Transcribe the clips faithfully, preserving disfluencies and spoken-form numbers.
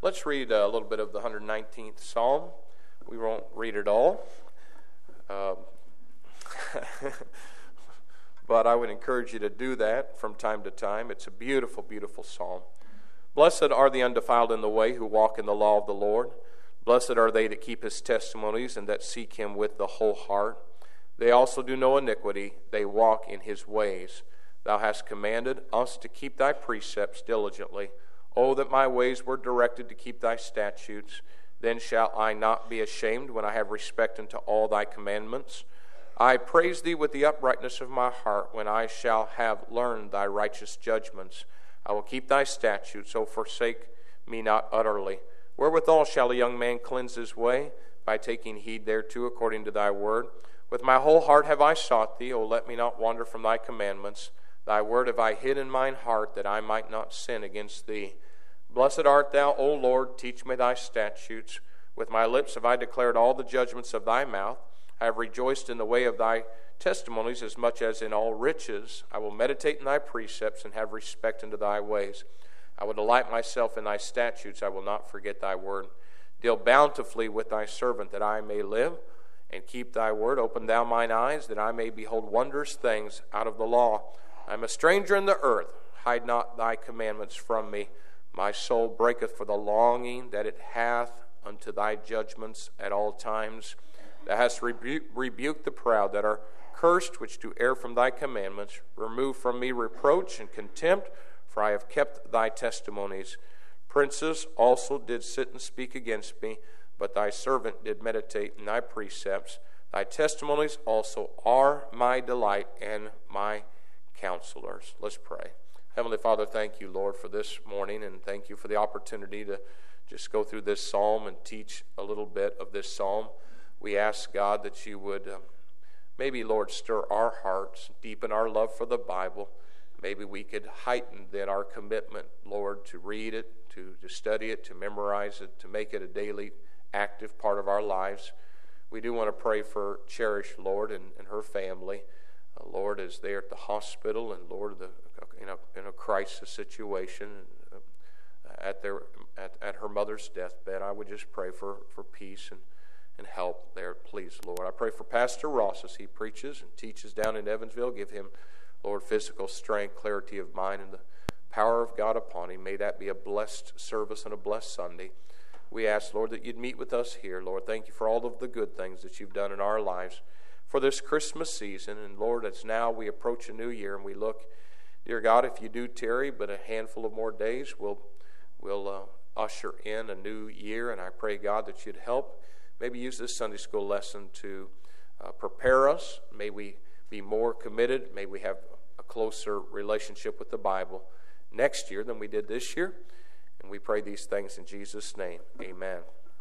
Let's read a little bit of the one hundred nineteenth Psalm. We won't read it all. Uh, but I would encourage you to do that from time to time. It's a beautiful, beautiful psalm. Blessed are the undefiled in the way who walk in the law of the Lord. Blessed are they that keep his testimonies and that seek him with the whole heart. They also do no iniquity. They walk in his ways. Thou hast commanded us to keep thy precepts diligently. Oh, that my ways were directed to keep thy statutes. Then shall I not be ashamed when I have respect unto all thy commandments. I praise thee with the uprightness of my heart when I shall have learned thy righteous judgments. I will keep thy statutes, O forsake me not utterly. Wherewithal shall a young man cleanse his way? By taking heed thereto according to thy word. With my whole heart have I sought thee, O let me not wander from thy commandments. Thy word have I hid in mine heart, that I might not sin against thee. Blessed art thou, O Lord, teach me thy statutes. With my lips have I declared all the judgments of thy mouth. I have rejoiced in the way of thy testimonies as much as in all riches. I will meditate in thy precepts and have respect unto thy ways. I will delight myself in thy statutes. I will not forget thy word. Deal bountifully with thy servant, that I may live, and keep thy word. Open thou mine eyes, that I may behold wondrous things out of the law. I am a stranger in the earth. Hide not thy commandments from me. My soul breaketh for the longing that it hath unto thy judgments at all times. Thou hast rebu- rebuked the proud that are cursed, which do err from thy commandments. Remove from me reproach and contempt, for I have kept thy testimonies. Princes also did sit and speak against me, but thy servant did meditate in thy precepts. Thy testimonies also are my delight and my counselors. Let's pray. Heavenly Father, thank you, Lord, for this morning, and thank you for the opportunity to just go through this psalm and teach a little bit of this psalm. We ask, God, that you would um, maybe, Lord, stir our hearts, deepen our love for the Bible. Maybe we could heighten then our commitment, Lord, to read it, to, to study it, to memorize it, to make it a daily active part of our lives. We do want to pray for Cherish, Lord, and, and her family. Uh, Lord, as they're at the hospital, and Lord, the, in, a, in a crisis situation, uh, at their at, at her mother's deathbed, I would just pray for, for peace and, and help there, please, Lord. I pray for Pastor Ross as he preaches and teaches down in Evansville. Give him, Lord, physical strength, clarity of mind, and the power of God upon him. May that be a blessed service and a blessed Sunday. We ask, Lord, that you'd meet with us here. Lord, thank you for all of the good things that you've done in our lives for this Christmas season. And Lord, it's now we approach a new year, and we look, dear God, if you do tarry but a handful of more days, we'll, we'll uh, usher in a new year. And I pray, God, that you'd help. Maybe use this Sunday school lesson to uh, prepare us. May we be more committed. May we have a closer relationship with the Bible next year than we did this year. And we pray these things in Jesus' name. Amen.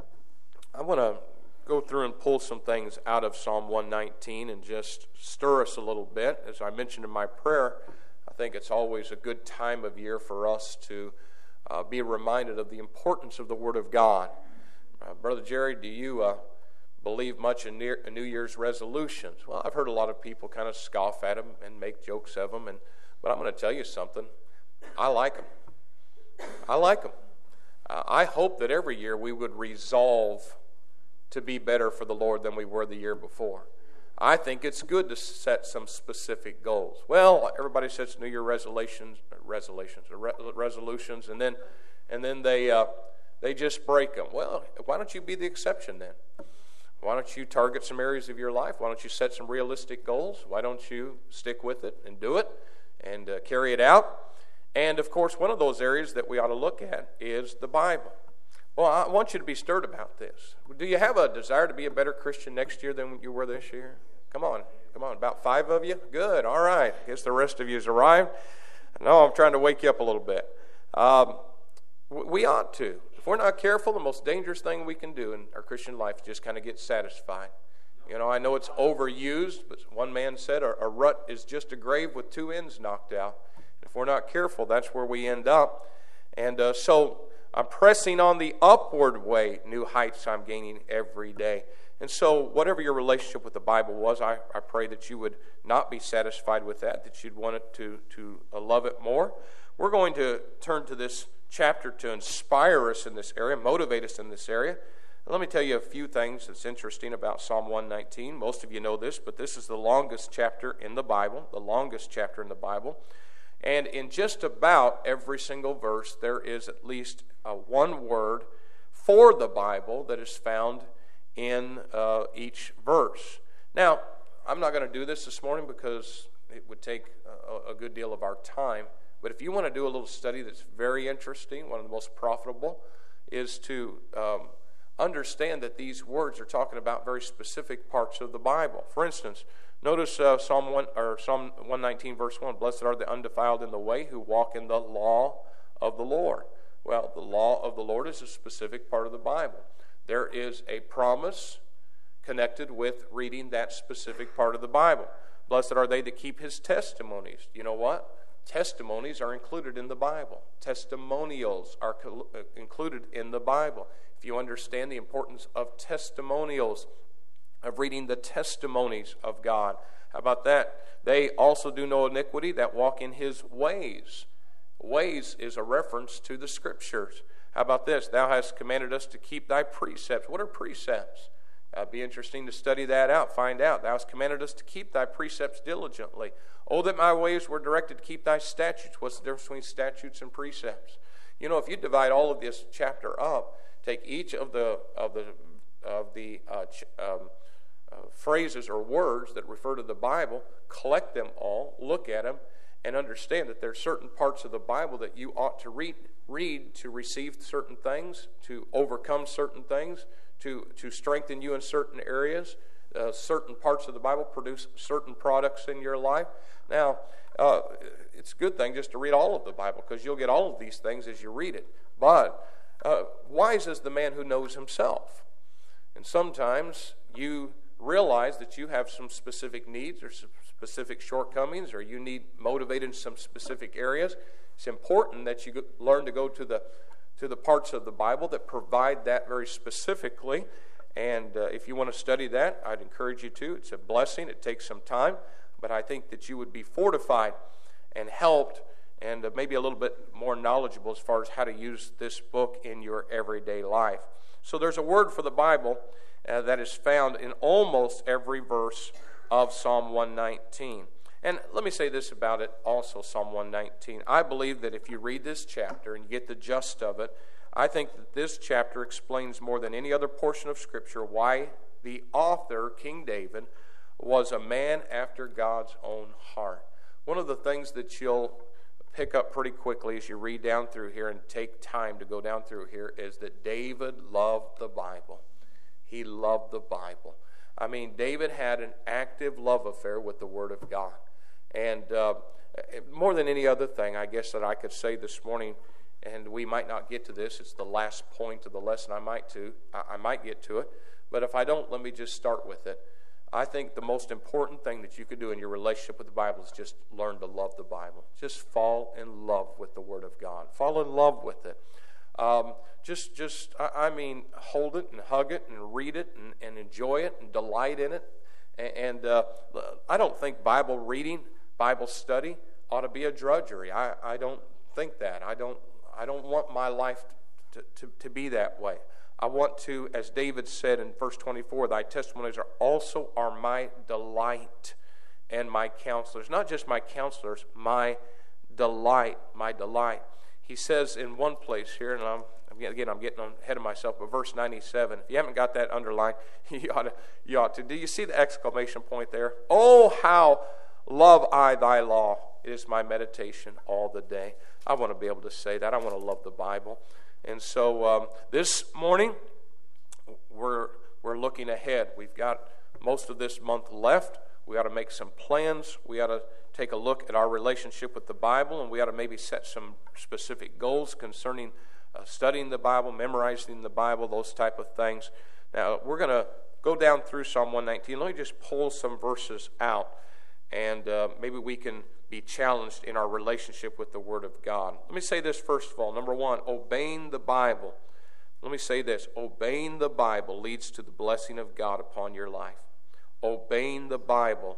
I want to go through and pull some things out of Psalm one nineteen and just stir us a little bit. As I mentioned in my prayer, I think it's always a good time of year for us to uh, be reminded of the importance of the Word of God. Uh, Brother Jerry, do you uh, believe much in near, New Year's resolutions? Well, I've heard a lot of people kind of scoff at them and make jokes of them, and but I'm going to tell you something. I like them. I like them. Uh, I hope that every year we would resolve to be better for the Lord than we were the year before. I think it's good to set some specific goals. Well, everybody sets New Year resolutions, resolutions, re- resolutions, and then and then they uh, they just break them. Well, why don't you be the exception then? Why don't you target some areas of your life? Why don't you set some realistic goals? Why don't you stick with it and do it and uh, carry it out? And, of course, one of those areas that we ought to look at is the Bible. Well, I want you to be stirred about this. Do you have a desire to be a better Christian next year than you were this year? Come on. Come on. About five of you? Good. All right. I guess the rest of you has arrived. No, I'm trying to wake you up a little bit. Um, we ought to. If we're not careful, the most dangerous thing we can do in our Christian life is just kind of get satisfied. You know, I know it's overused, but one man said a, a rut is just a grave with two ends knocked out. If we're not careful, that's where we end up. And uh, so I'm pressing on the upward way, new heights I'm gaining every day. And so whatever your relationship with the Bible was, I, I pray that you would not be satisfied with that, that you'd want it to, to uh, love it more. We're going to turn to this chapter to inspire us in this area, motivate us in this area. Let me tell you a few things that's interesting about Psalm one nineteen. Most of you know this, but this is the longest chapter in the Bible, the longest chapter in the Bible. And in just about every single verse, there is at least uh, one word for the Bible that is found in uh, each verse. Now, I'm not going to do this this morning because it would take a, a good deal of our time. But if you want to do a little study that's very interesting, one of the most profitable, is to um, understand that these words are talking about very specific parts of the Bible. For instance, notice uh, Psalm one or Psalm one nineteen, verse one. Blessed are the undefiled in the way who walk in the law of the Lord. Well, the law of the Lord is a specific part of the Bible. There is a promise connected with reading that specific part of the Bible. Blessed are they that keep his testimonies. You know what? Testimonies are included in the Bible. Testimonials are co- included in the Bible. If you understand the importance of testimonials, of reading the testimonies of God, how about that? They also do no iniquity that walk in his ways. Ways is a reference to the Scriptures. How about this? Thou hast commanded us to keep thy precepts. What are precepts? It'd be interesting to study that out, find out. Thou hast commanded us to keep thy precepts diligently. Oh, that my ways were directed to keep thy statutes. What's the difference between statutes and precepts? You know, if you divide all of this chapter up, take each of the of the of the uh, ch- um, uh, phrases or words that refer to the Bible, collect them all, look at them, and understand that there are certain parts of the Bible that you ought to read, read to receive certain things, to overcome certain things, to, to strengthen you in certain areas. Uh, certain parts of the Bible produce certain products in your life. Now, uh, it's a good thing just to read all of the Bible because you'll get all of these things as you read it. But uh, wise is the man who knows himself. And sometimes you realize that you have some specific needs or some specific shortcomings, or you need motivated in some specific areas. It's important that you learn to go to the to the parts of the Bible that provide that very specifically. And uh, if you want to study that, I'd encourage you to. It's a blessing. It takes some time. But I think that you would be fortified and helped and uh, maybe a little bit more knowledgeable as far as how to use this book in your everyday life. So there's a word for the Bible uh, that is found in almost every verse of Psalm one nineteen. And let me say this about it also, Psalm one nineteen. I believe that if you read this chapter and you get the gist of it, I think that this chapter explains more than any other portion of Scripture why the author, King David, was a man after God's own heart. One of the things that you'll pick up pretty quickly as you read down through here and take time to go down through here is that David loved the Bible. He loved the Bible. I mean, David had an active love affair with the Word of God. And uh, more than any other thing, I guess, that I could say this morning, and we might not get to this, it's the last point of the lesson I might to, I might get to it, but if I don't, let me just start with it. I think the most important thing that you could do in your relationship with the Bible is just learn to love the Bible. Just fall in love with the Word of God. Fall in love with it. Um, just, just I, I mean, hold it and hug it and read it and, and enjoy it and delight in it. And, and uh, I don't think Bible reading, Bible study ought to be a drudgery. I, I don't think that. I don't. I don't want my life to, to, to be that way. I want to, as David said in verse twenty-four, thy testimonies are also are my delight and my counselors. Not just my counselors, my delight, my delight. He says in one place here, and I'm, again, I'm getting ahead of myself, but verse ninety-seven, if you haven't got that underlined, you ought to. You ought to. Do you see the exclamation point there? Oh, how love I thy law. It is my meditation all the day. I want to be able to say that. I want to love the Bible. And so um, this morning, we're we're looking ahead. We've got most of this month left. We ought to make some plans. We ought to take a look at our relationship with the Bible, and we ought to maybe set some specific goals concerning uh, studying the Bible, memorizing the Bible, those type of things. Now, we're going to go down through Psalm one nineteen. Let me just pull some verses out, and uh, maybe we can be challenged in our relationship with the Word of God. Let me say this first of all. Number one, obeying the Bible. Let me say this. Obeying the Bible leads to the blessing of God upon your life. Obeying the Bible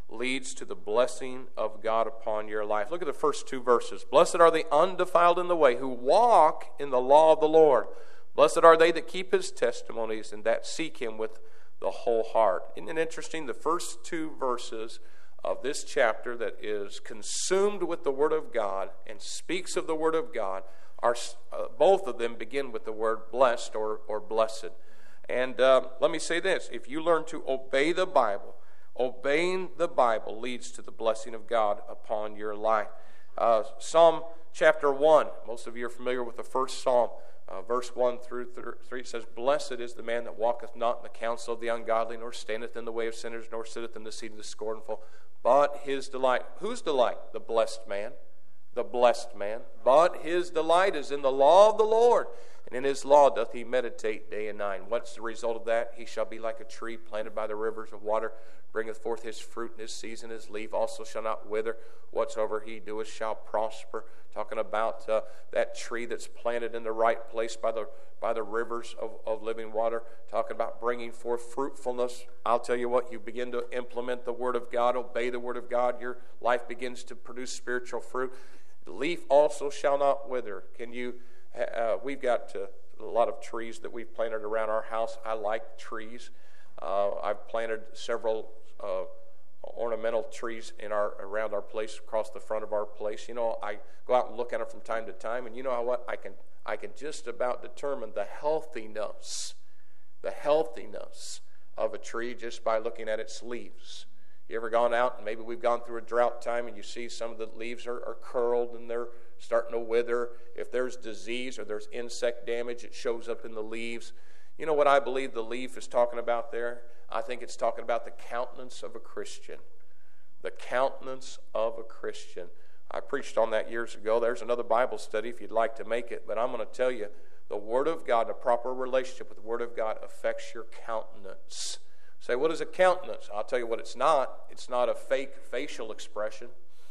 leads to the blessing of God upon your life. Look at the first two verses. Blessed are the undefiled in the way, who walk in the law of the Lord. Blessed are they that keep his testimonies, and that seek him with the whole heart. Isn't it interesting? The first two verses of this chapter that is consumed with the Word of God and speaks of the Word of God, are uh, both of them begin with the word blessed or, or blessed. And uh, let me say this, if you learn to obey the Bible, obeying the Bible leads to the blessing of God upon your life. Uh, Psalm chapter one, most of you are familiar with the first Psalm, uh, verse one through three, it says, Blessed is the man that walketh not in the counsel of the ungodly, nor standeth in the way of sinners, nor sitteth in the seat of the scornful, but his delight. Whose delight? The blessed man. The blessed man. But his delight is in the law of the Lord, and in his law doth he meditate day and night. What's the result of that? He shall be like a tree planted by the rivers of water, bringeth forth his fruit in his season, his leaf also shall not wither. Whatsoever he doeth shall prosper. Talking about uh, that tree that's planted in the right place by the by the rivers of, of living water. Talking about bringing forth fruitfulness. I'll tell you what, you begin to implement the Word of God, obey the Word of God, your life begins to produce spiritual fruit. The leaf also shall not wither. Can you, uh, we've got uh, a lot of trees that we've planted around our house. I like trees. Uh, I've planted several uh, ornamental trees in our around our place, across the front of our place. You know, I go out and look at them from time to time, and you know what? I can I can just about determine the healthiness, the healthiness of a tree just by looking at its leaves. You ever gone out and maybe we've gone through a drought time and you see some of the leaves are, are curled and they're starting to wither. If there's disease or there's insect damage, it shows up in the leaves. You know what I believe the leaf is talking about there? I think it's talking about the countenance of a Christian. The countenance of a Christian. I preached on that years ago. There's another Bible study if you'd like to make it. But I'm going to tell you, the Word of God, a proper relationship with the Word of God affects your countenance. Say, what is a countenance? I'll tell you what it's not. It's not a fake facial expression.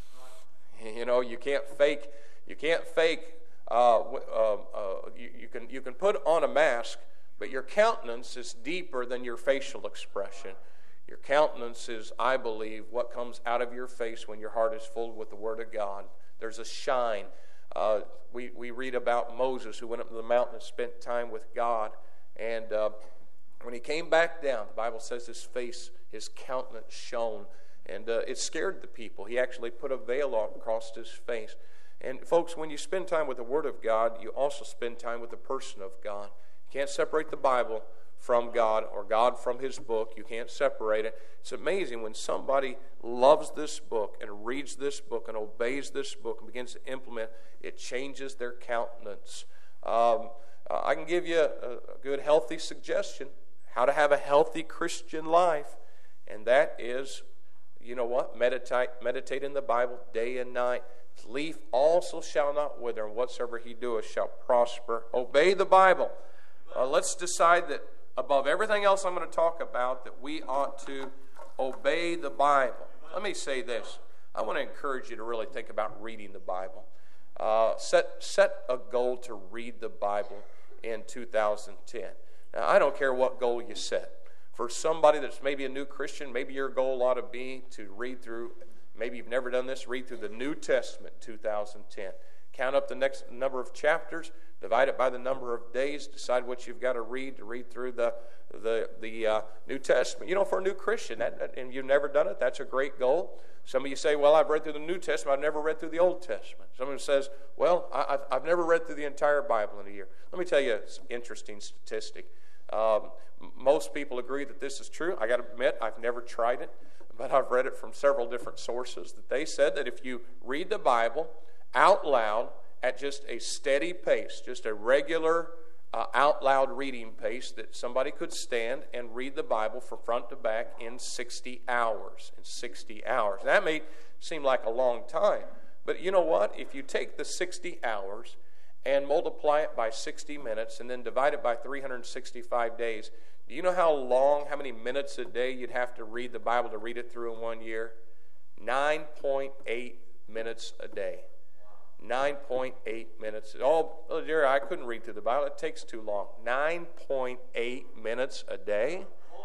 You know, you can't fake. You can't fake. Uh, uh, uh, you, you can you can put on a mask, but your countenance is deeper than your facial expression. Your countenance is, I believe, what comes out of your face when your heart is full with the Word of God. There's a shine. Uh, we we read about Moses who went up to the mountain and spent time with God, and uh, when he came back down, the Bible says his face, his countenance shone, and uh, it scared the people. He actually put a veil across his face. And folks, when you spend time with the Word of God, you also spend time with the person of God. You can't separate the Bible from God or God from His book. You can't separate it. It's amazing when somebody loves this book and reads this book and obeys this book and begins to implement, it changes their countenance. Um, uh, I can give you a, a good, healthy suggestion how to have a healthy Christian life, and that is, you know what? Meditate, meditate in the Bible day and night. His leaf also shall not wither, and whatsoever he doeth shall prosper. Obey the Bible. Uh, let's decide that above everything else I'm going to talk about, that we ought to obey the Bible. Let me say this. I want to encourage you to really think about reading the Bible. Uh, set, set a goal to read the Bible in two thousand ten. Now, I don't care what goal you set. For somebody that's maybe a new Christian, maybe your goal ought to be to read through, maybe you've never done this, read through the New Testament two thousand ten. Count up the next number of chapters, divide it by the number of days, decide what you've got to read to read through the the the uh, New Testament. You know, for a new Christian, that, that, and you've never done it, that's a great goal. Some of you say, well, I've read through the New Testament, I've never read through the Old Testament. Someone says, well, I, I've, I've never read through the entire Bible in a year. Let me tell you an interesting statistic. Um, most people agree that this is true. I got to admit, I've never tried it, but I've read it from several different sources, that they said that if you read the Bible out loud at just a steady pace, just a regular uh, out loud reading pace, that somebody could stand and read the Bible from front to back in sixty hours. In sixty hours. That may seem like a long time, but you know what? If you take the sixty hours and multiply it by sixty minutes and then divide it by three hundred sixty-five days, do you know how long, how many minutes a day you'd have to read the Bible to read it through in one year? nine point eight minutes a day. nine point eight minutes. Oh, oh dear, I couldn't read through the Bible. It takes too long. nine point eight minutes a day?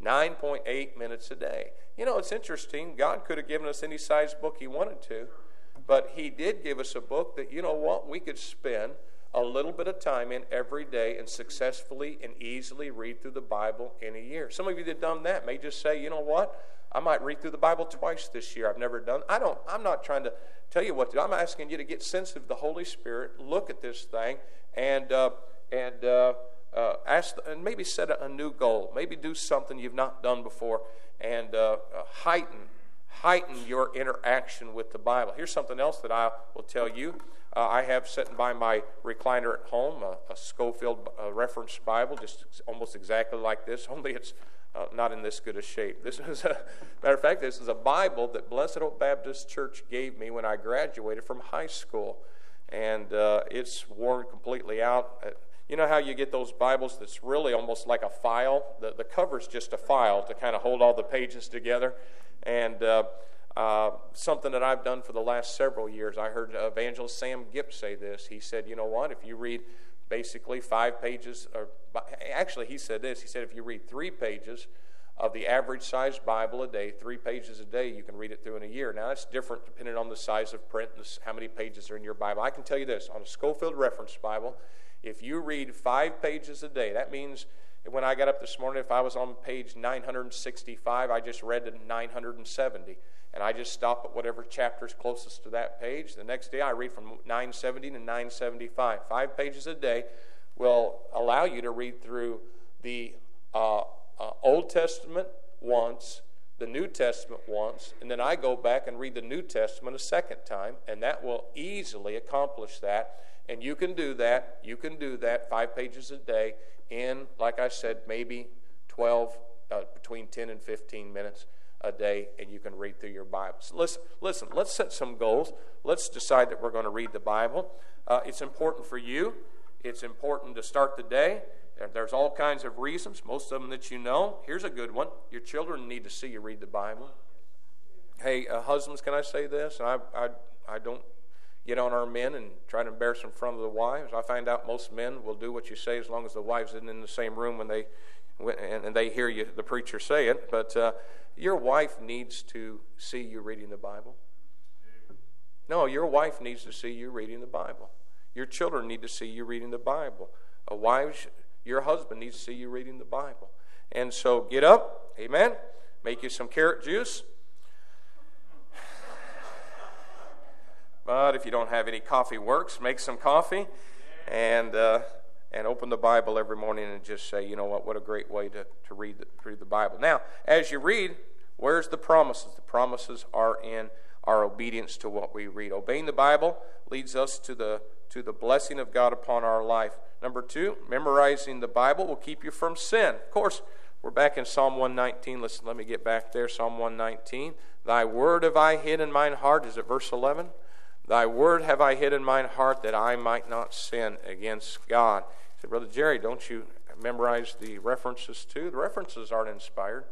nine point eight minutes a day. You know, it's interesting. God could have given us any size book he wanted to, but he did give us a book that, you know what, we could spend a little bit of time in every day and successfully and easily read through the Bible in a year. Some of you that have done that may just say, you know what, I might read through the Bible twice this year. I've never done. I don't. I'm not trying to tell you what to do. I'm asking you to get sensitive to the Holy Spirit, look at this thing, and uh, and uh, uh, ask, and maybe set a, a new goal. Maybe do something you've not done before, and uh, uh, heighten heighten your interaction with the Bible. Here's something else that I will tell you. Uh, I have sitting by my recliner at home a, a Scofield uh, Reference Bible, just almost exactly like this, only it's uh, not in this good a shape. This is a matter of fact, this is a Bible that Blessed Hope Baptist Church gave me when I graduated from high school, and uh, it's worn completely out. Uh, you know how you get those Bibles that's really almost like a file? The, the cover's just a file to kind of hold all the pages together, and uh, Uh, something that I've done for the last several years. I heard Evangelist Sam Gipp say this. He said, you know what, if you read basically five pages, or actually he said this, he said if you read three pages of the average size Bible a day, three pages a day, you can read it through in a year. Now that's different depending on the size of print and how many pages are in your Bible. I can tell you this, on a Scofield Reference Bible, if you read five pages a day, that means when I got up this morning, if I was on page nine hundred sixty-five, I just read to nine hundred seventy. And I just stop at whatever chapter is closest to that page. The next day I read from nine seventy to nine seventy-five. Five pages a day will allow you to read through the uh, uh, Old Testament once, the New Testament once, and then I go back and read the New Testament a second time, and that will easily accomplish that. And you can do that. You can do that five pages a day in, like I said, maybe twelve, uh, between ten and fifteen minutes a day, and you can read through your Bible. So listen, listen, let's set some goals. Let's decide that we're going to read the Bible. Uh, it's important for you. It's important to start the day. There's all kinds of reasons, most of them that you know. Here's a good one. Your children need to see you read the Bible. Hey, uh, husbands, can I say this? I, I, I don't get on our men and try to embarrass them in front of the wives. I find out most men will do what you say as long as the wives isn't in the same room when they and they hear you, the preacher, say it. But uh, your wife needs to see you reading the Bible. No, your wife needs to see you reading the Bible. Your children need to see you reading the Bible. A wife, your husband needs to see you reading the Bible. And so get up, amen, make you some carrot juice. But if you don't have any coffee works, make some coffee and uh, and open the Bible every morning and just say, you know what, what a great way to, to read, the, read the Bible. Now, as you read, where's the promises? The promises are in our obedience to what we read. Obeying the Bible leads us to the to the blessing of God upon our life. Number two, memorizing the Bible will keep you from sin. Of course, we're back in Psalm one nineteen. Let's, let me get back there. Psalm one nineteen. Thy word have I hid in mine heart. Is it verse eleven? Thy word have I hid in mine heart that I might not sin against God. I said, Brother Jerry, don't you memorize the references too? The references aren't inspired.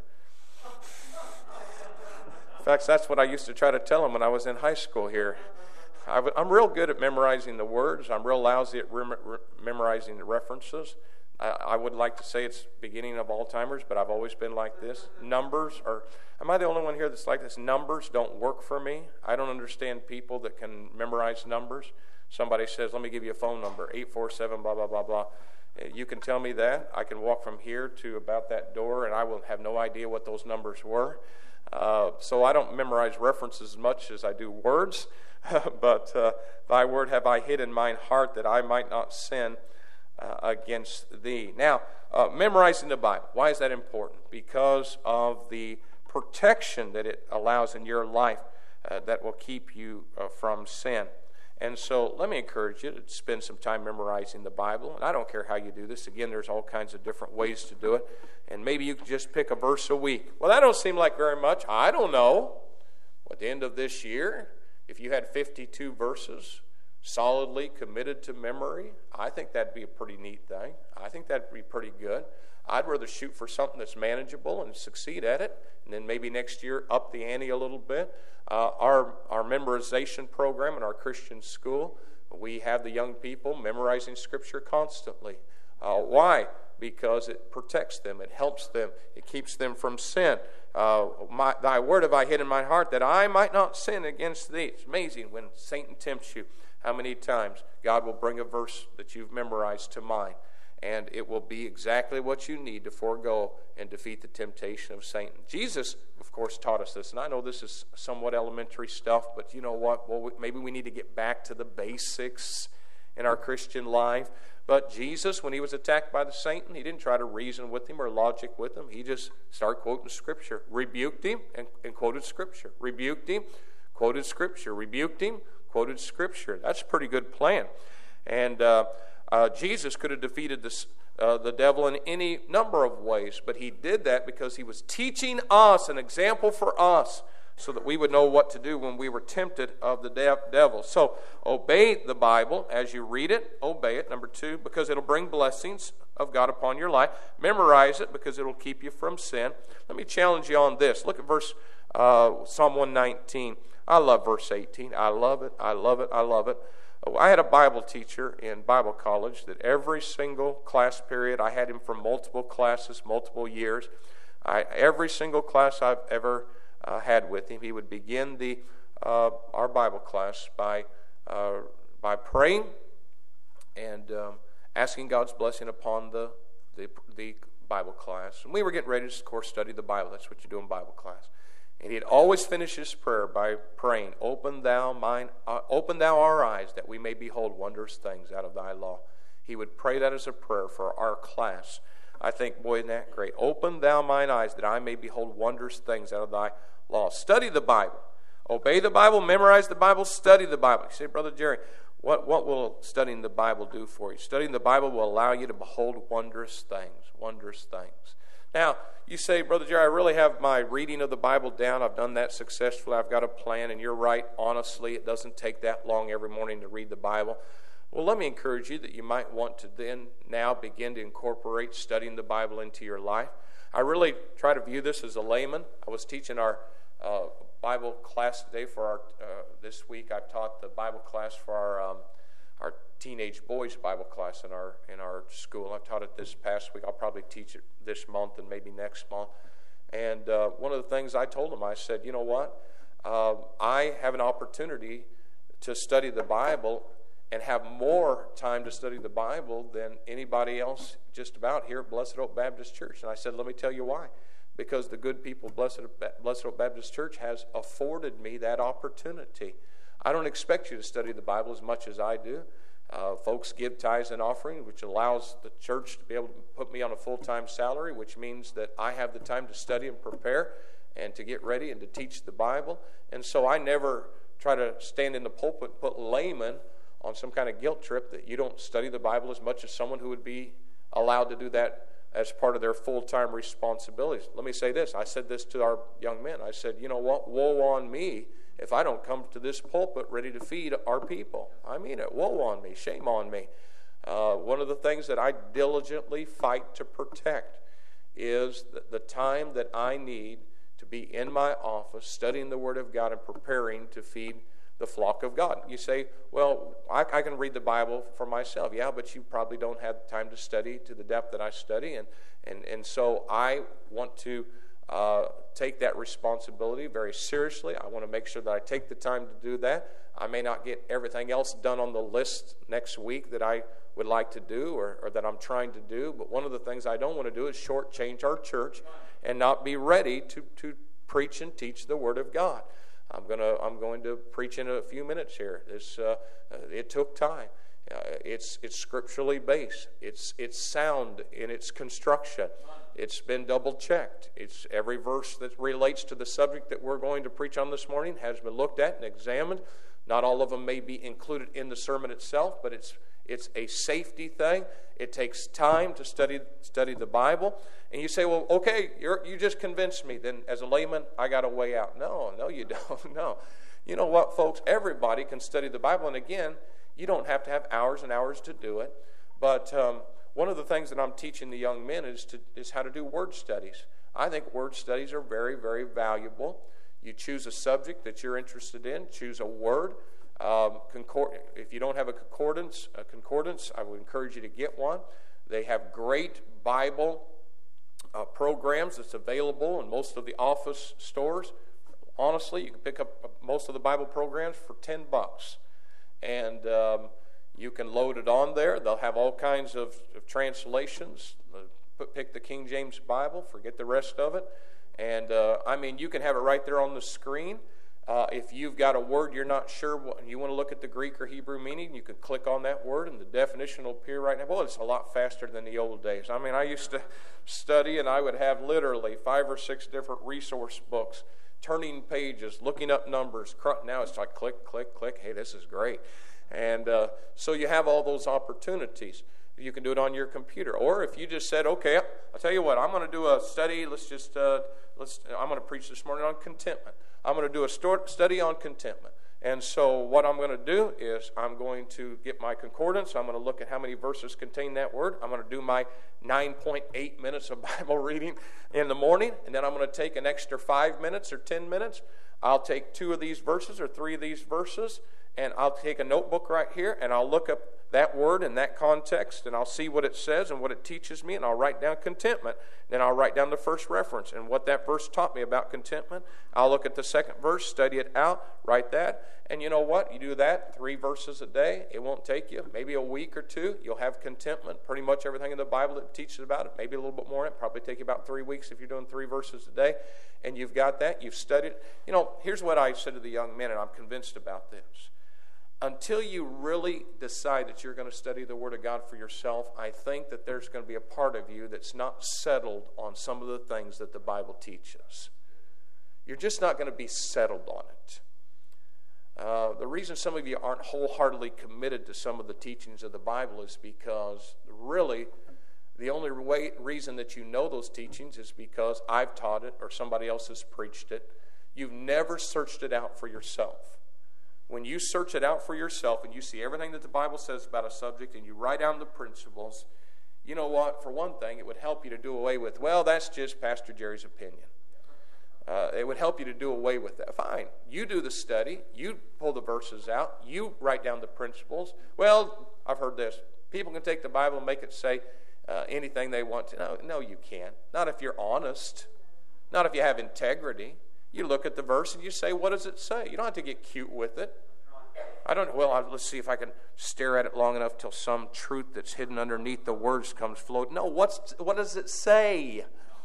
In fact, that's what I used to try to tell them when I was in high school here. I w- I'm real good at memorizing the words. I'm real lousy at rem- re- memorizing the references. I, I would like to say it's beginning of Alzheimer's, but I've always been like this. Numbers are, am I the only one here that's like this? Numbers don't work for me. I don't understand people that can memorize numbers. Somebody says, let me give you a phone number, eight four seven, blah, blah, blah, blah. You can tell me that. I can walk from here to about that door, and I will have no idea what those numbers were. Uh, so I don't memorize references as much as I do words. But uh, thy word have I hid in mine heart that I might not sin uh, against thee. Now, uh, memorizing the Bible. Why is that important? Because of the protection that it allows in your life uh, that will keep you uh, from sin. And so let me encourage you to spend some time memorizing the Bible. And I don't care how you do this. Again, there's all kinds of different ways to do it. And maybe you can just pick a verse a week. Well, that don't seem like very much. I don't know. At the end of this year, if you had fifty-two verses solidly committed to memory, I think that'd be a pretty neat thing. I think that'd be pretty good. I'd rather shoot for something that's manageable and succeed at it, and then maybe next year up the ante a little bit. Uh, our, our memorization program in our Christian school, we have the young people memorizing Scripture constantly. Uh, why? because it protects them, it helps them, it keeps them from sin. Uh, my, thy word have I hid in my heart that I might not sin against thee. It's amazing when Satan tempts you, how many times God will bring a verse that you've memorized to mind, and it will be exactly what you need to forego and defeat the temptation of Satan. Jesus, of course, taught us this, and I know this is somewhat elementary stuff, but you know what? Well, maybe we need to get back to the basics in our Christian life. But Jesus, when he was attacked by the Satan, he didn't try to reason with him or logic with him. He just started quoting Scripture, rebuked him, and, and quoted Scripture. Rebuked him, quoted Scripture. Rebuked him, quoted Scripture. That's a pretty good plan. And uh, uh, Jesus could have defeated this, uh, the devil in any number of ways, but he did that because he was teaching us, an example for us, so that we would know what to do when we were tempted of the de- devil. So obey the Bible as you read it. Obey it. Number two, because it'll bring blessings of God upon your life. Memorize it because it'll keep you from sin. Let me challenge you on this. Look at verse uh, Psalm one nineteen. I love verse eighteen. I love it. I love it. I love it. Oh, I had a Bible teacher in Bible college that every single class period, I had him for multiple classes, multiple years. I, every single class I've ever Uh, had with him, he would begin the uh, our Bible class by uh, by praying and um, asking God's blessing upon the, the the Bible class. And we were getting ready to, of course, study the Bible. That's what you do in Bible class. And he'd always finish his prayer by praying, "Open thou mine, uh, open thou our eyes, that we may behold wondrous things out of thy law." He would pray that as a prayer for our class. I think, boy, isn't that great? Open thou mine eyes, that I may behold wondrous things out of thy law. Study the Bible. Obey the Bible, memorize the Bible, study the Bible. You say, Brother Jerry, what, what will studying the Bible do for you? Studying the Bible will allow you to behold wondrous things, wondrous things. Now, you say, Brother Jerry, I really have my reading of the Bible down. I've done that successfully. I've got a plan, and you're right. Honestly, it doesn't take that long every morning to read the Bible. Well, let me encourage you that you might want to then now begin to incorporate studying the Bible into your life. I really try to view this as a layman. I was teaching our uh, Bible class today for our, uh, this week I've taught the Bible class for our um, our teenage boys Bible class in our in our school. I've taught it this past week. I'll probably teach it this month and maybe next month. And uh, one of the things I told them, I said, you know what? Uh, I have an opportunity to study the Bible and have more time to study the Bible than anybody else just about here at Blessed Hope Baptist Church. And I said, let me tell you why. Because the good people of Blessed, Blessed Hope Baptist Church has afforded me that opportunity. I don't expect you to study the Bible as much as I do. Uh, folks give tithes and offering, which allows the church to be able to put me on a full-time salary, which means that I have the time to study and prepare and to get ready and to teach the Bible. And so I never try to stand in the pulpit and put laymen on some kind of guilt trip that you don't study the Bible as much as someone who would be allowed to do that as part of their full-time responsibilities. Let me say this. I said this to our young men. I said, you know what? Woe on me if I don't come to this pulpit ready to feed our people. I mean it. Woe on me. Shame on me. Uh, one of the things that I diligently fight to protect is the, the time that I need to be in my office studying the Word of God and preparing to feed the flock of God. You say, well, I, I can read the Bible for myself. Yeah, but you probably don't have time to study to the depth that I study. And, and, and so I want to uh, take that responsibility very seriously. I want to make sure that I take the time to do that. I may not get everything else done on the list next week that I would like to do or, or that I'm trying to do. But one of the things I don't want to do is shortchange our church and not be ready to, to preach and teach the Word of God. I'm gonna. I'm going to preach in a few minutes here. This. Uh, it took time. Uh, it's it's scripturally based. It's it's sound in its construction. It's been double checked. It's every verse that relates to the subject that we're going to preach on this morning has been looked at and examined. Not all of them may be included in the sermon itself, but it's it's a safety thing. It takes time to study study the Bible. And you say, well, okay, you're, you just convinced me. Then as a layman, I got a way out. No, no, you don't. No. You know what, folks? Everybody can study the Bible. And again, you don't have to have hours and hours to do it. But um, one of the things that I'm teaching the young men is to is how to do word studies. I think word studies are very, very valuable. You choose a subject that you're interested in. Choose a word. Um, concord- if you don't have a concordance, a concordance, I would encourage you to get one. They have great Bible uh, programs that's available in most of the office stores. Honestly, you can pick up most of the Bible programs for ten bucks. And um, you can load it on there. They'll have all kinds of, of translations. Put, pick the King James Bible, forget the rest of it. And, uh, I mean, you can have it right there on the screen. Uh, if you've got a word you're not sure, what, you want to look at the Greek or Hebrew meaning, you can click on that word and the definition will appear right now. Well, it's a lot faster than the old days. I mean, I used to study and I would have literally five or six different resource books, turning pages, looking up numbers. Now it's like click, click, click. Hey, this is great. And uh, so you have all those opportunities. You can do it on your computer. Or if you just said, okay, I'll tell you what, I'm going to do a study. Let's just, uh, let's. I'm going to preach this morning on contentment. I'm going to do a study on contentment. And so what I'm going to do is I'm going to get my concordance. I'm going to look at how many verses contain that word. I'm going to do my nine point eight minutes of Bible reading in the morning. And then I'm going to take an extra five minutes or ten minutes. I'll take two of these verses or three of these verses. And I'll take a notebook right here. And I'll look up that word in that context. And I'll see what it says and what it teaches me. And I'll write down contentment. Then I'll write down the first reference and what that verse taught me about contentment. I'll look at the second verse, study it out, write that. And you know what? You do that, three verses a day. It won't take you maybe a week or two. You'll have contentment. Pretty much everything in the Bible that teaches about it. Maybe a little bit more. It'll probably take you about three weeks if you're doing three verses a day. And you've got that. You've studied. You know, here's what I said to the young men, and I'm convinced about this. Until you really decide that you're going to study the Word of God for yourself, I think that there's going to be a part of you that's not settled on some of the things that the Bible teaches. You're just not going to be settled on it. Uh, the reason some of you aren't wholeheartedly committed to some of the teachings of the Bible is because really the only way, reason that you know those teachings is because I've taught it or somebody else has preached it. You've never searched it out for yourself. When you search it out for yourself and you see everything that the Bible says about a subject and you write down the principles, you know what? For one thing, it would help you to do away with, well, that's just Pastor Jerry's opinion. Uh, it would help you to do away with that. Fine. You do the study. You pull the verses out. You write down the principles. Well, I've heard this. People can take the Bible and make it say uh, anything they want to. No, no, you can't. Not if you're honest. Not if you have integrity. You look at the verse and you say, what does it say? You don't have to get cute with it. I don't, well, I'll, let's see if I can stare at it long enough till some truth that's hidden underneath the words comes floating. No, what's, what does it say?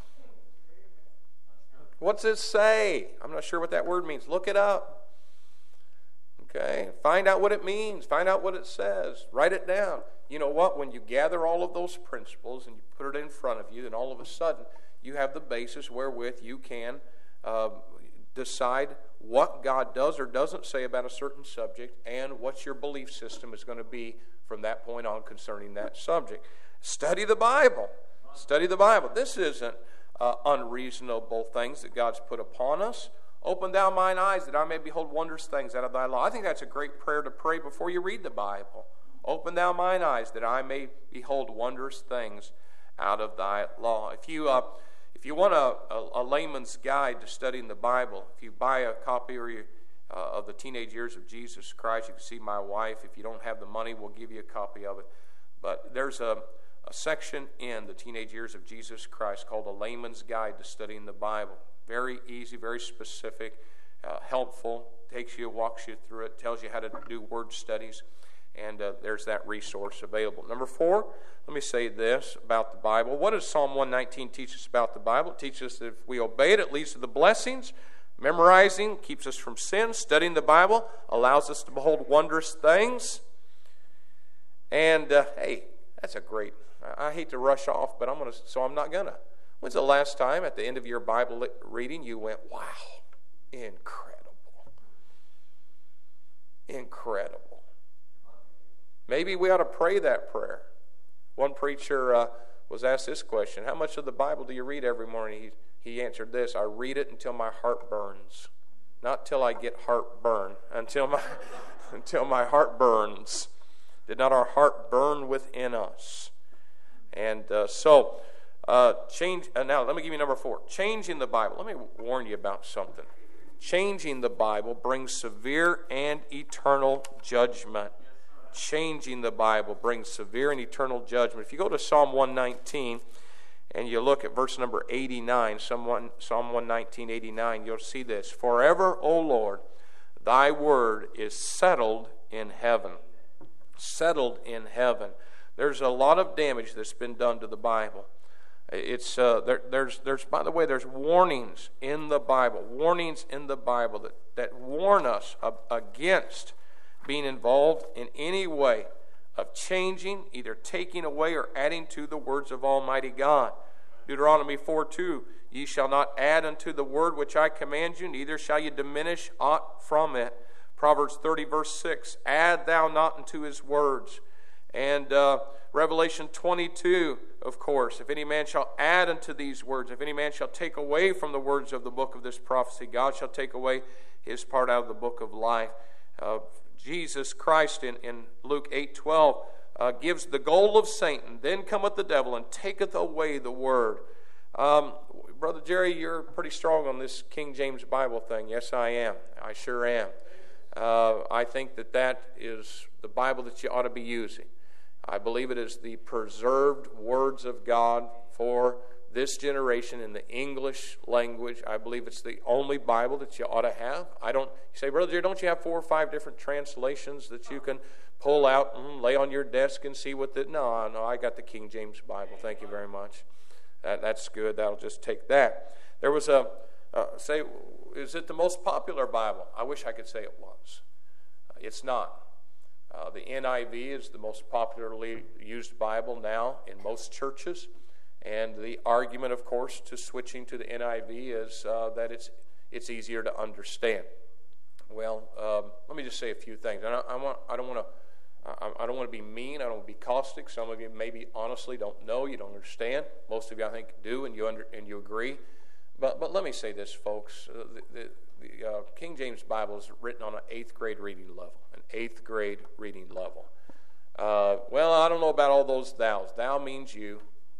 What's it say? I'm not sure what that word means. Look it up. Okay? Find out what it means. Find out what it says. Write it down. You know what? When you gather all of those principles and you put it in front of you, then all of a sudden you have the basis wherewith you can uh, decide what God does or doesn't say about a certain subject and what your belief system is going to be from that point on concerning that subject. Study the Bible. Study the Bible. This isn't uh, unreasonable things that God's put upon us. Open thou mine eyes that I may behold wondrous things out of thy law. I think that's a great prayer to pray before you read the Bible. Open thou mine eyes that I may behold wondrous things out of thy law. If you... Uh, If you want a, a, a layman's guide to studying the Bible, if you buy a copy or you, uh, of the Teenage Years of Jesus Christ, you can see my wife. If you don't have the money, we'll give you a copy of it. But there's a, a section in the Teenage Years of Jesus Christ called A Layman's Guide to Studying the Bible. Very easy, very specific, uh, helpful, takes you, walks you through it, tells you how to do word studies. And uh, there's that resource available. Number four, let me say this about the Bible. What does Psalm one nineteen teach us about the Bible? It teaches us that if we obey it, it leads to the blessings. Memorizing keeps us from sin. Studying the Bible allows us to behold wondrous things. And, uh, hey, that's a great, I hate to rush off, but I'm going to, so I'm not going to. When's the last time at the end of your Bible reading you went, wow, incredible. Incredible. Maybe we ought to pray that prayer. One preacher uh, was asked this question, how much of the Bible do you read every morning? He, he answered this, I read it until my heart burns. Not till I get heartburn, until my, until my heart burns. Did not our heart burn within us? And uh, so, uh, change. Uh, now, let me give you number four. Changing the Bible. Let me warn you about something. Changing the Bible brings severe and eternal judgment. changing the Bible brings severe and eternal judgment. If you go to Psalm one nineteen and you look at verse number eighty-nine, Psalm one nineteen, eighty-nine, you'll see this. Forever, O Lord, thy word is settled in heaven. Settled in heaven. There's a lot of damage that's been done to the Bible. It's uh, there, there's there's by the way there's warnings in the Bible, warnings in the Bible that, that warn us of, against being involved in any way of changing, either taking away or adding to the words of Almighty God. Deuteronomy four two, ye shall not add unto the word which I command you, neither shall you diminish aught from it. Proverbs thirty verse six, add thou not unto his words. And uh, Revelation twenty-two, of course, if any man shall add unto these words, if any man shall take away from the words of the book of this prophecy, God shall take away his part out of the book of life. Uh, Jesus Christ in, in Luke eight twelve uh, gives the goal of Satan, then cometh the devil and taketh away the word. Um, Brother Jerry, you're pretty strong on this King James Bible thing. Yes, I am. I sure am. Uh, I think that that is the Bible that you ought to be using. I believe it is the preserved words of God for this generation in the English language. I believe it's the only Bible that you ought to have. I don't, you say, Brother Jerry, don't you have four or five different translations that you can pull out and lay on your desk and see what the, no, no, I got the King James Bible. Thank you very much. That, that's good. That'll just take that. There was a, uh, say, is it the most popular Bible? I wish I could say it was. Uh, it's not. Uh, the N I V is the most popularly used Bible now in most churches. And the argument, of course, to switching to the N I V is uh, that it's it's easier to understand. Well, um, let me just say a few things. And I, I, want, I don't want to I, I don't want to be mean. I don't want to be caustic. Some of you maybe honestly don't know. You don't understand. Most of you, I think, do, and you under, and you agree. But but let me say this, folks. Uh, the the, the uh, King James Bible is written on an eighth grade reading level. An eighth grade reading level. Uh, well, I don't know about all those thous. Thou means you.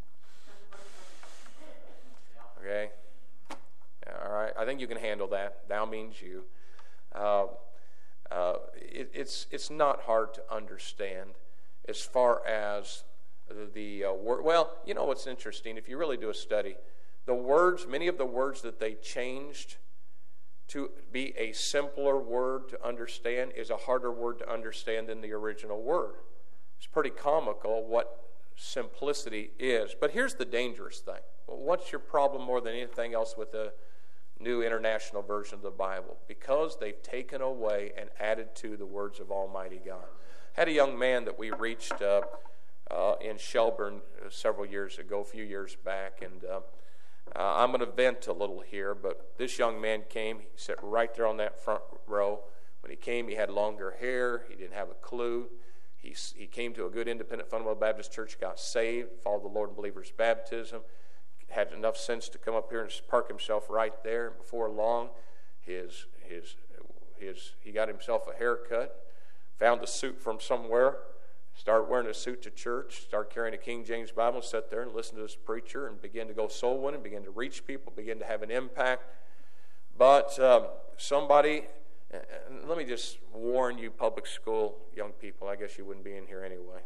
Okay? All right. I think you can handle that. Thou means you. Uh, uh, it, it's it's not hard to understand as far as the, the uh, word. Well, you know what's interesting? If you really do a study, the words, many of the words that they changed to be a simpler word to understand is a harder word to understand than the original word. It's pretty comical what simplicity is. But here's the dangerous thing. What's your problem more than anything else with the New International Version of the Bible? Because they've taken away and added to the words of Almighty God. I had a young man that we reached uh, uh, in Shelburne several years ago, a few years back, and uh, uh, I'm going to vent a little here, but this young man came. He sat right there on that front row. When he came, he had longer hair. He didn't have a clue. He, he came to a good independent fundamental Baptist church, got saved, followed the Lord in believer's baptism, had enough sense to come up here and park himself right there. Before long, his his his he got himself a haircut, found a suit from somewhere, started wearing a suit to church, started carrying a King James Bible, sat there and listened to this preacher, and began to go soul winning, began to reach people, began to have an impact. But um, somebody, and let me just warn you, public school young people. I guess you wouldn't be in here anyway.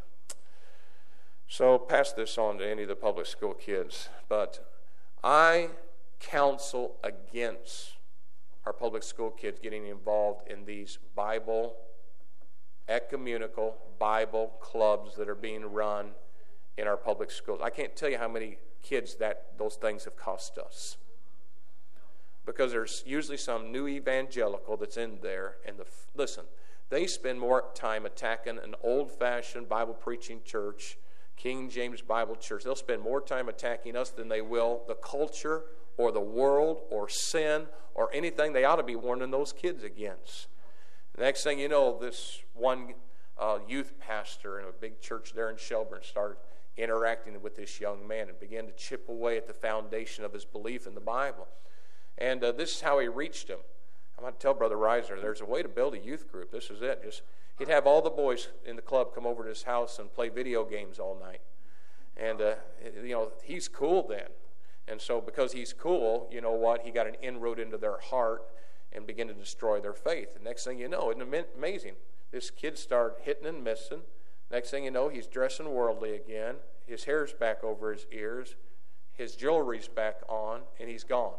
So pass this on to any of the public school kids. But I counsel against our public school kids getting involved in these Bible, ecumenical Bible clubs that are being run in our public schools. I can't tell you how many kids that those things have cost us. Because there's usually some new evangelical that's in there. And the listen, they spend more time attacking an old-fashioned Bible-preaching church, King James Bible church. They'll spend more time attacking us than they will the culture or the world or sin or anything they ought to be warning those kids against. The next thing you know, this one uh, youth pastor in a big church there in Shelburne started interacting with this young man and began to chip away at the foundation of his belief in the Bible. And uh, this is how he reached him. I'm going to tell Brother Reiser, there's a way to build a youth group. This is it. Just he'd have all the boys in the club come over to his house and play video games all night. And, uh, you know, he's cool then. And so because he's cool, you know what, he got an inroad into their heart and began to destroy their faith. The next thing you know, isn't it amazing? this kid started hitting and missing. Next thing you know, he's dressing worldly again. His hair's back over his ears. His jewelry's back on, and he's gone.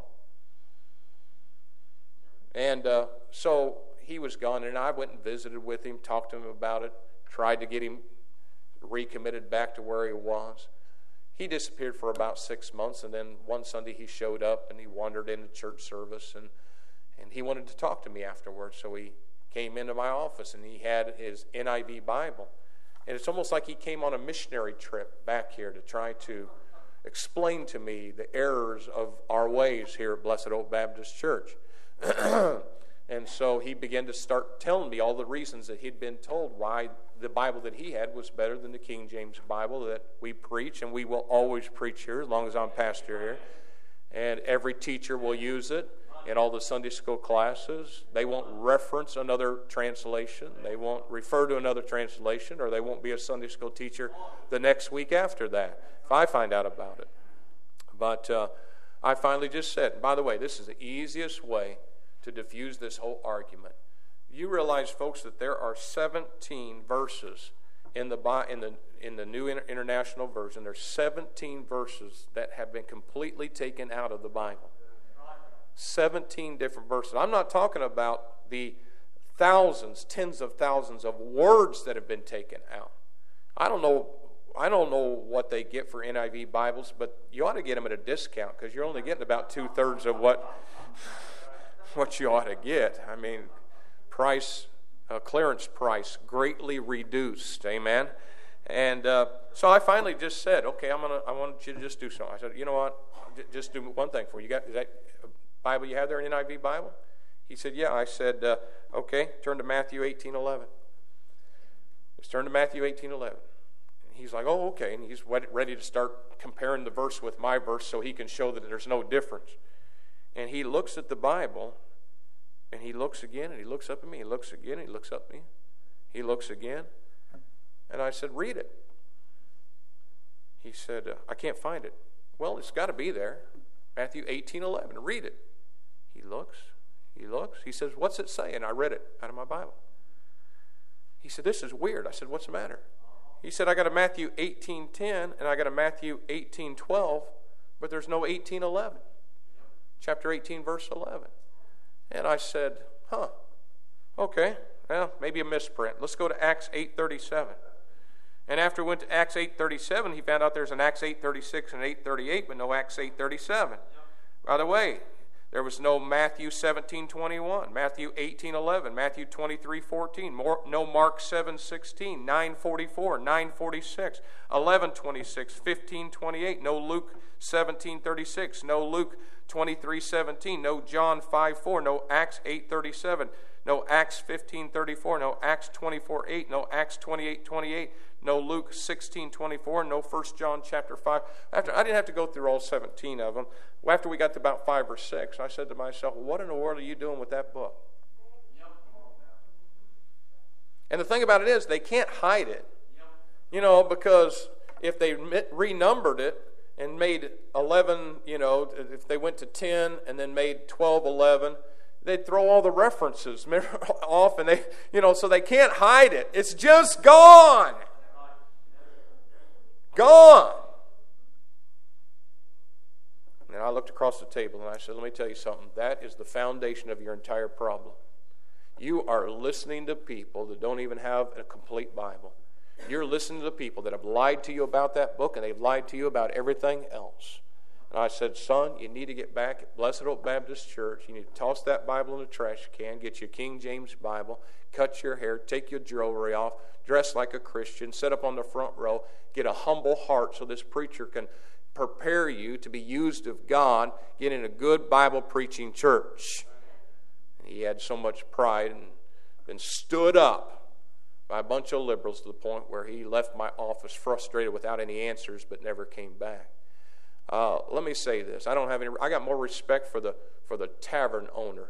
And uh, so he was gone, and I went and visited with him, talked to him about it, tried to get him recommitted back to where he was. He disappeared for about six months, and then one Sunday he showed up, and he wandered into church service, and, and he wanted to talk to me afterwards. So he came into my office, and he had his N I V Bible. And it's almost like he came on a missionary trip back here to try to explain to me the errors of our ways here at Blessed Oak Baptist Church. And so he began to start telling me all the reasons that he'd been told why the Bible that he had was better than the King James Bible that we preach, and we will always preach here as long as I'm pastor here. And every teacher will use it in all the Sunday school classes. They won't reference another translation. They won't refer to another translation, or they won't be a Sunday school teacher the next week after that, if I find out about it. But uh, I finally just said, by the way, this is the easiest way to diffuse this whole argument. You realize, folks, that there are seventeen verses in the in the in the New International Version. There's seventeen verses that have been completely taken out of the Bible. seventeen different verses. I'm not talking about the thousands, tens of thousands of words that have been taken out. I don't know. I don't know what they get for N I V Bibles, but you ought to get them at a discount because you're only getting about two thirds of what what you ought to get. I mean, price, uh, clearance price, greatly reduced. Amen. And uh, so I finally just said, okay, I'm gonna. I want you to just do something. I said, you know what? J- just do one thing for you. You got is that Bible you have there, an N I V Bible? He said, yeah. I said, uh, okay. Turn to Matthew eighteen eleven. Let's turn to Matthew eighteen eleven. And he's like, oh, okay. And he's ready to start comparing the verse with my verse so he can show that there's no difference. And he looks at the Bible, and he looks again, and he looks up at me. He looks again, and he looks up at me. He looks again. And I said, read it. He said, uh, I can't find it. Well, it's got to be there. Matthew eighteen eleven. Read it. He looks. He looks. He says, what's it say? And I read it out of my Bible. He said, this is weird. I said, what's the matter? He said, I got a Matthew eighteen ten, and I got a Matthew eighteen twelve, but there's no eighteen eleven. Chapter eighteen, verse eleven. And I said, huh, okay, well, maybe a misprint. Let's go to Acts eight thirty-seven. And after we went to Acts eight thirty-seven, he found out there's an Acts eight thirty-six and eight thirty-eight, but no Acts eight thirty-seven. By the way, there was no Matthew seventeen twenty-one, Matthew eighteen eleven, Matthew twenty-three fourteen, more, no Mark seven sixteen, nine forty-four, nine forty-six, eleven twenty-six, fifteen twenty-eight, no Luke seventeen thirty-six, no Luke twenty-three seventeen, no John five four, no Acts eight thirty-seven, no Acts fifteen thirty-four, no Acts twenty-four eight, no Acts twenty-eight twenty-eight, no Luke sixteen twenty-four, no First John chapter five. After I didn't have to go through all seventeen of them. After we got to about five or six, I said to myself, what in the world are you doing with that book? And the thing about it is, they can't hide it. You know, because if they renumbered it and made eleven, you know, if they went to ten and then made twelve eleven, they'd throw all the references off, and they, you know, so they can't hide it. It's just gone. Gone. And I looked across the table and I said, let me tell you something. That is the foundation of your entire problem. You are listening to people that don't even have a complete Bible. You're listening to people that have lied to you about that book, and they've lied to you about everything else. And I said, son, you need to get back at Blessed Oak Baptist Church. You need to toss that Bible in the trash can, get your King James Bible, cut your hair, take your jewelry off, dress like a Christian, sit up on the front row, get a humble heart so this preacher can prepare you to be used of God, get in a good Bible preaching church. And he had so much pride and been stood up by a bunch of liberals to the point where he left my office frustrated without any answers, but never came back. Uh, let me say this: I don't have any. I got more respect for the for the tavern owner.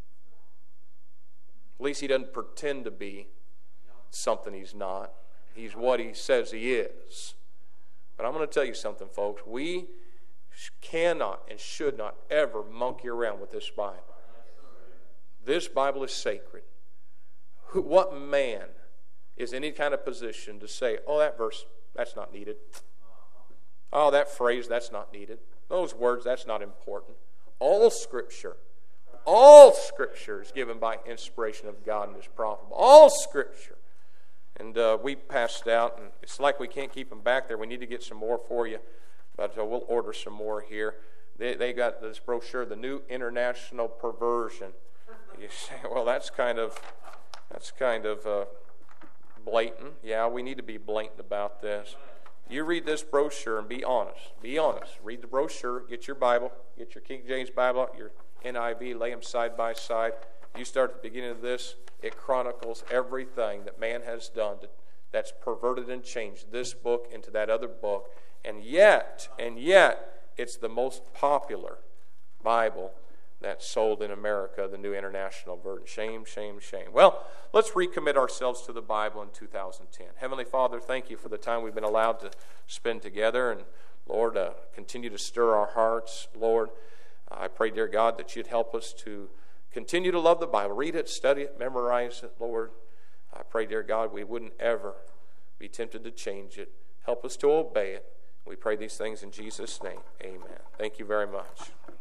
At least he doesn't pretend to be something he's not. He's what he says he is. But I'm going to tell you something, folks. We cannot and should not ever monkey around with this Bible. This Bible is sacred. Who, what man is in any kind of position to say, oh, that verse, that's not needed. Oh, that phrase, that's not needed. Those words, that's not important. All Scripture, all Scripture is given by inspiration of God and is profitable. All Scripture. And uh, we passed out, and it's like we can't keep them back there. We need to get some more for you, but uh, we'll order some more here. They, they got this brochure, The New International Perversion. You say, well, that's kind of, that's kind of uh, blatant. Yeah, we need to be blatant about this. You read this brochure and be honest. Be honest. Read the brochure. Get your Bible. Get your King James Bible out, your N I V. Lay them side by side. You start at the beginning of this. It chronicles everything that man has done to, that's perverted and changed this book into that other book. And yet, and yet, it's the most popular Bible that's sold in America, the New International Version. Shame, shame, shame. Well, let's recommit ourselves to the Bible in two thousand ten. Heavenly Father, thank you for the time we've been allowed to spend together. And Lord, uh, continue to stir our hearts. Lord, I pray, dear God, that you'd help us to continue to love the Bible. Read it, study it, memorize it, Lord. I pray, dear God, we wouldn't ever be tempted to change it. Help us to obey it. We pray these things in Jesus' name. Amen. Thank you very much.